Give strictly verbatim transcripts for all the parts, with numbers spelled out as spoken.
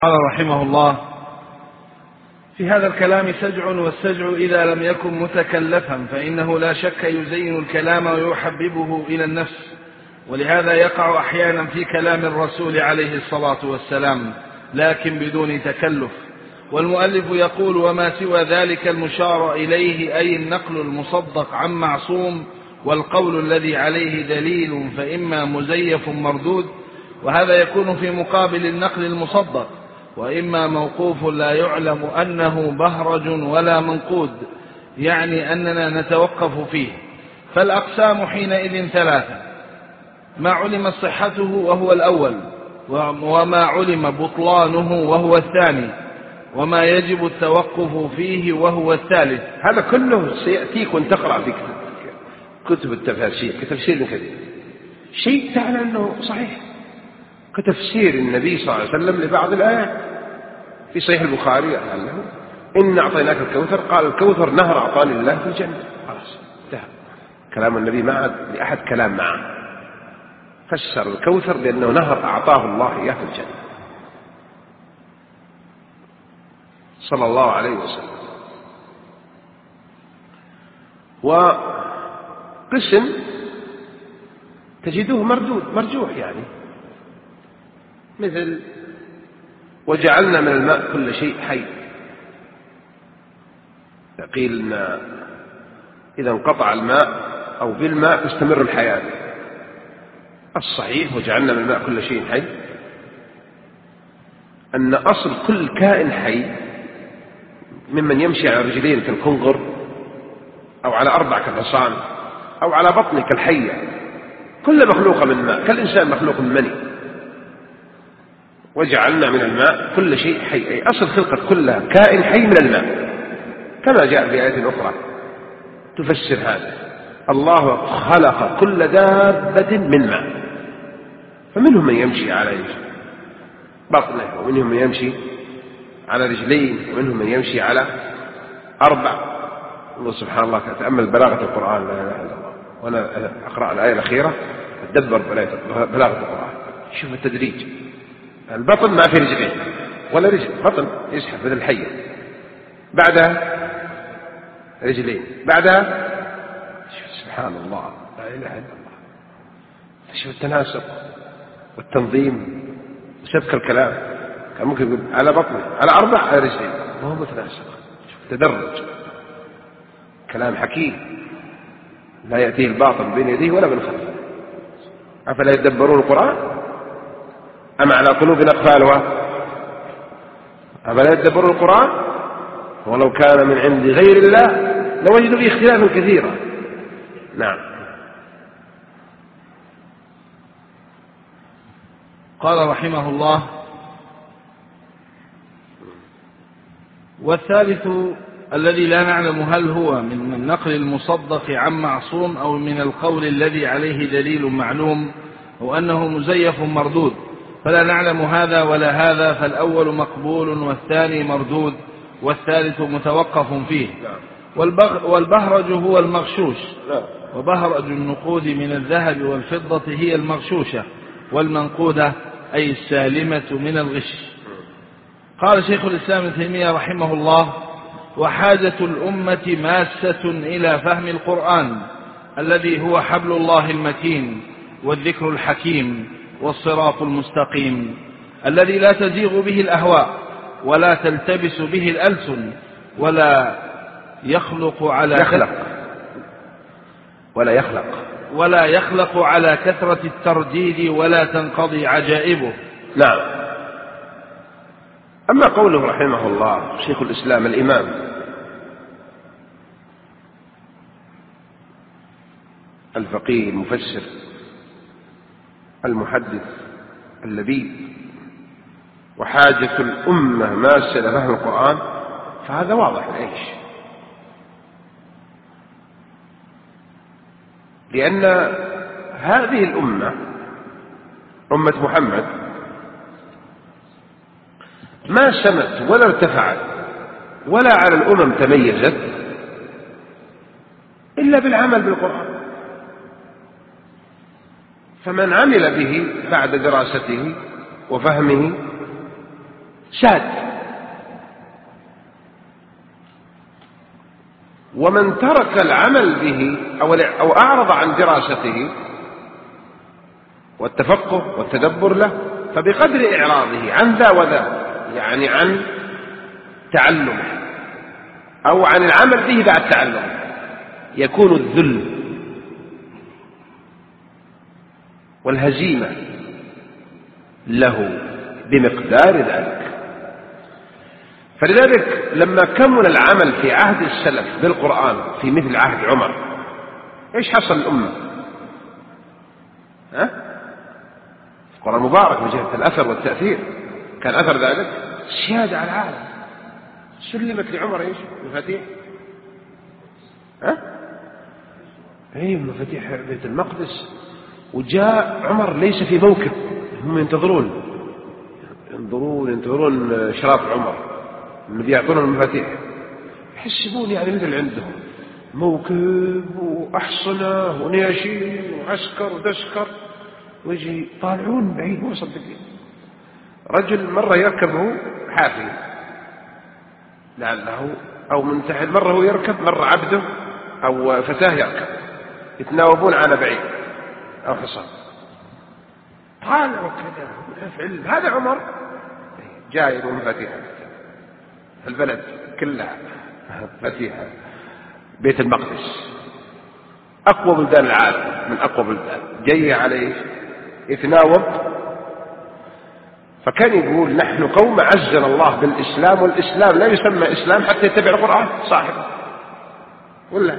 قال رحمه الله: في هذا الكلام سجع، والسجع إذا لم يكن متكلفا فإنه لا شك يزين الكلام ويحببه إلى النفس، ولهذا يقع أحيانا في كلام الرسول عليه الصلاة والسلام لكن بدون تكلف. والمؤلف يقول: وما سوى ذلك المشار إليه أي النقل المصدق عن معصوم والقول الذي عليه دليل فإما مزيف مردود، وهذا يكون في مقابل النقل المصدق، وإما موقوف لا يعلم أنه بهرج ولا منقود، يعني أننا نتوقف فيه. فالأقسام حينئذ ثلاثة: ما علم صحته وهو الأول، وما علم بطلانه وهو الثاني، وما يجب التوقف فيه وهو الثالث. هذا كله سيأتيك وانت تقرأ في كتب التفاسير كتفسير كثير شيء تعلم أنه صحيح، كتفسير النبي صلى الله عليه وسلم لبعض الآيات في صحيح البخاري: أنه إن أعطيناك الكوثر، قال الكوثر نهر أعطاني الله في الجنة. خلاص انتهى كلام النبي، ما عاد لأحد كلام معه، فسر الكوثر بأنه نهر أعطاه الله إياه في الجنة صلى الله عليه وسلم. وقسم تجدوه مردود مرجوح، يعني مثل وجعلنا من الماء كل شيء حي. قيل إن إذا انقطع الماء أو بالماء تستمر الحياة. الصحيح وجعلنا من الماء كل شيء حي أن أصل كل كائن حي ممن يمشي على رجلين كالكنغر أو على أربع كالحصان أو على بطن كالحية، كل مخلوق من ماء، كالإنسان مخلوق من مني. وجعلنا من الماء كل شيء حي، أي أصل خلقة كلها كائن حي من الماء، كما جاء في آية أخرى تفسر هذا: الله خلق كل دابة من ماء، فمنهم من يمشي على بطنه، ومنهم من يمشي على رجلين، ومنهم من يمشي على أربع. الله سبحان الله، تأمل بلاغة القرآن، لا إله إلا الله. وأنا أقرأ الآية الأخيرة أتدبر بلاغة القرآن، شوف التدريج. البطن ما في رجلين ولا رجل، بطن يزحف مثل الحية، بعدها رجلين، بعدها سبحان الله، لا إله إلا الله. شوف التناسق والتنظيم وسبك الكلام، كان ممكن يقول على بطنه على أربع على رجلين، ما هو متناسق. تدرج، كلام حكيم لا يأتيه الباطل بين يديه ولا من خلفه. أفلا يدبرون القرآن أم على قلوب أقفالها؟ أفلا يدبرون القرآن ولو كان من عند غير الله لوجدوا فيه اختلافا كثيرا. نعم. قال رحمه الله: والثالث الذي لا نعلم هل هو من النقل المصدق عن معصوم أو من القول الذي عليه دليل معلوم، أو أنه مزيف مردود، فلا نعلم هذا ولا هذا، فالأول مقبول والثاني مردود والثالث متوقف فيه. والبهرج هو المغشوش، وبهرج النقود من الذهب والفضة هي المغشوشة، والمنقودة أي السالمة من الغش. قال شيخ الإسلام ابن تيمية رحمه الله: وحاجة الأمة ماسة إلى فهم القرآن الذي هو حبل الله المتين والذكر الحكيم والصراط المستقيم، الذي لا تزيغ به الأهواء ولا تلتبس به الألسن ولا يخلق على يخلق ولا يخلق ولا يخلق على كثرة الترديد ولا تنقضي عجائبه. نعم. أما قوله رحمه الله شيخ الإسلام الإمام الفقيه المفسر المحدث اللبيب: وحاجة الأمة ماسة إلى فهم القرآن، فهذا واضح ليش؟ لأن هذه الأمة أمة محمد ما سمت ولا ارتفعت ولا على الأمم تميزت إلا بالعمل بالقرآن. فمن عمل به بعد دراسته وفهمه شاد. ومن ترك العمل به أو أعرض عن دراسته والتفقه والتدبر له فبقدر إعراضه عن ذا وذا، يعني عن تعلمه أو عن العمل به بعد تعلمه، يكون الذل والهزيمة له بمقدار ذلك. فلذلك لما كمل العمل في عهد السلف بالقرآن في مثل عهد عمر، ايش حصل الأمة؟ ها؟ القرآن مبارك من جهة الأثر والتأثير، كان أثر ذلك سيادة على العالم. سلمت لعمر ايش؟ مفاتيح، ها؟ اي مفاتيح بيت المقدس. وجاء عمر ليس في موكب، هم ينتظرون ينظرون ينتظرون شراف عمر الذي يعطون المفاتيح، يحسبون يعني مثل عندهم موكب وأحصنة ونياشين وعسكر ودسكر، ويجي طالعون بعيد مو مصدقين. رجل مرة يركبه حافي لعله أو من تحت، مرة هو يركب، مرة عبده أو فتاه يركب، يتناوبون على بعيد أو حصان. طالعوا كذا يفعل هذا عمر جاي ومفاتيح البلد كلها مفاتيح بيت المقدس، أقوى بلدان العالم، من أقوى بلدان، جاي عليه يتناوب. فكان يقول نحن قوم عزنا الله بالإسلام، والإسلام لا يسمى إسلام حتى يتبع القرآن صاحبه، ولا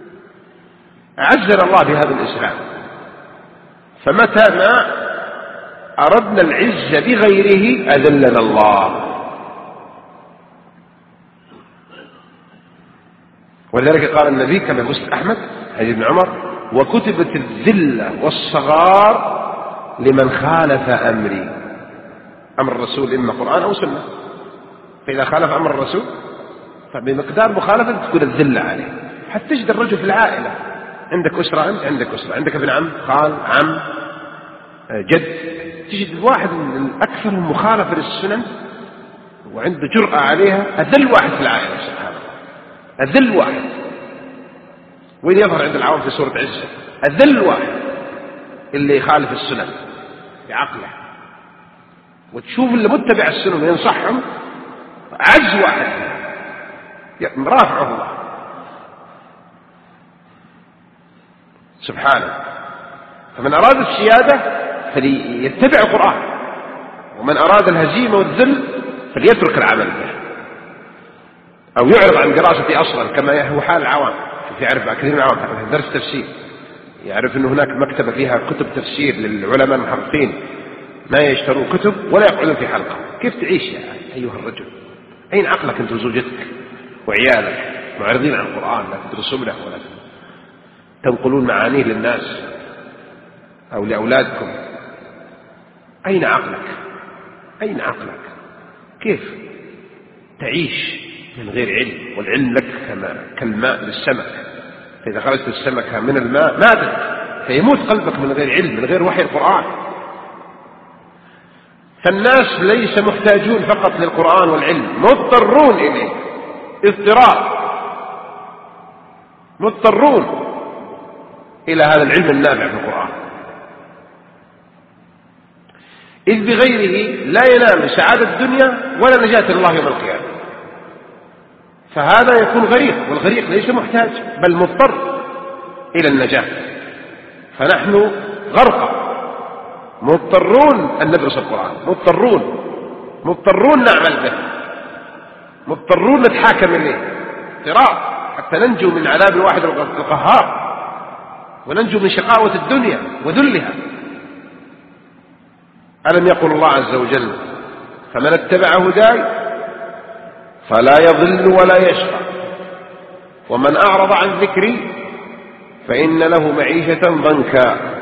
عزنا الله بهذا الإسلام. فمتى ما أردنا العزة بغيره أذلنا الله. ولذلك قال النبي كما مسلم أحمد حديث ابن عمر: وكتبت الذلة والصغار لمن خالف أمري. أمر الرسول إما قرآن أو سنة، فإذا خالف أمر الرسول فبمقدار مخالفة تكون الذلة عليه. حتى تجد الرجل في العائلة، عندك أسرة، أنت عندك أسرة، عندك ابن عم، خال، عم، جد، تجد الواحد من أكثرهم مخالفة للسنن وعنده جرأة عليها، أذل واحد في العائلة سبحان الله، أذل واحد. وين يظهر عند العوام في سورة عزة؟ أذل واحد اللي يخالف السنن بعقله، وتشوف اللي متبع السنن وينصحهم عز واحد رافعه الله سبحانه. فمن أراد السيادة فليتبع القرآن، ومن أراد الهزيمة والذل فليترك العمل به أو يعرض عن دراسته أصلا، كما هو حال العوام. يعرف كثير من العوام درس تفسير، يعرف أن هناك مكتبة فيها كتب تفسير للعلماء المحققين، ما يشترون كتب ولا يقعدون في حلقة. كيف تعيش يا أيها الرجل؟ أين عقلك أنت وزوجتك وعيالك معرضين عن القرآن، لا تدرسون له ولا تنقلون معانيه للناس أو لأولادكم؟ أين عقلك؟ أين عقلك؟ كيف تعيش من غير علم؟ والعلم لك كما كالماء للسمك، فإذا خرجت السمكة من الماء ماتت، فيموت قلبك من غير علم، من غير وحي القرآن. فالناس ليس محتاجون فقط للقرآن والعلم، مضطرون إليه اضطرار، مضطرون إلى هذا العلم النافع في القرآن، إذ بغيره لا ينال سعادة الدنيا ولا نجاة الله يوم القيامة. فهذا يكون غريق، والغريق ليس محتاج بل مضطر إلى النجاة. فنحن غرقى مضطرون أن ندرس القرآن، مضطرون مضطرون نعمل به، مضطرون نتحاكم إليه اضطرار حتى ننجو من عذاب الواحد القهار، وننجو من شقاوة الدنيا وذلها. ألم يقل الله عز وجل: فمن اتبع هداي فلا يضل ولا يشقى، ومن أعرض عن ذكري فإن له معيشة ضنكا.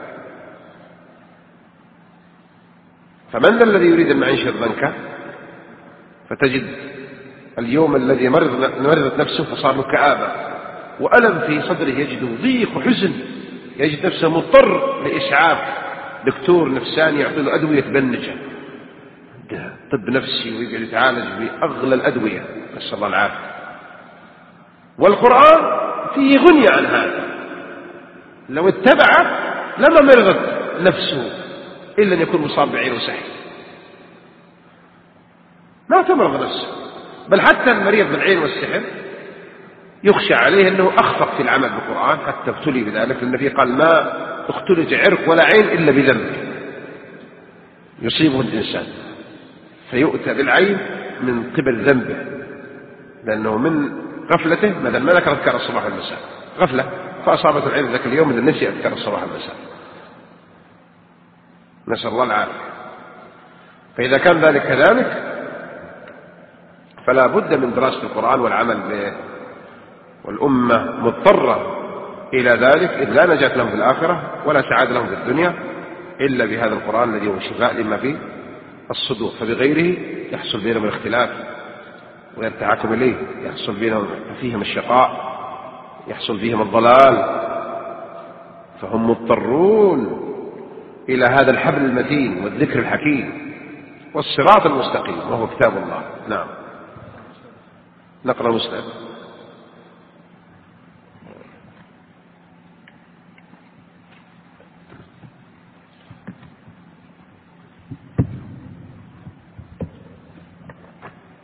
فمن ذا الذي يريد المعيشة الضنكا؟ فتجد اليوم الذي مرضت نفسه فصار له كآبة وألم في صدره، يجد ضيق وحزن، يجد نفسه مضطر لإسعاف دكتور نفساني يعطي له أدوية تبنجه، عنده طب نفسي ويقعد يتعالج بأغلى الأدوية، نسأل الله العافية. والقرآن فيه غنية عن هذا، لو اتبعه لما مرضت نفسه إلا أن يكون مصاب بعين وسحر، ما تمرض نفسه. بل حتى المريض بالعين والسحر يخشى عليه أنه أخفق في العمل بالقرآن حتى ابتلي بذلك، لأن النبي قال ما اختلج عرق ولا عين إلا بذنب يصيبه الإنسان، فيؤتى بالعين من قبل ذنبه، لأنه من غفلته مثلا ما ذكر أذكار الصباح والمساء، غفلة فأصابت العين ذاك اليوم إذا نسي أذكار الصباح والمساء، نسأل الله العافية. فإذا كان ذلك كذلك فلا بد من دراسة القرآن والعمل به، والأمة مضطرة إلى ذلك، إذ لا نجاة لهم في الآخرة ولا سعادة لهم في الدنيا إلا بهذا القرآن الذي هو شفاء لما فيه الصدور، فبغيره يحصل بينهم الاختلاف وغير التحاكم إليه، يحصل بينهم فيهم الشقاء، يحصل فيهم الضلال، فهم مضطرون إلى هذا الحبل المتين والذكر الحكيم والصراط المستقيم وهو كتاب الله. نعم، نقرأ مسلم.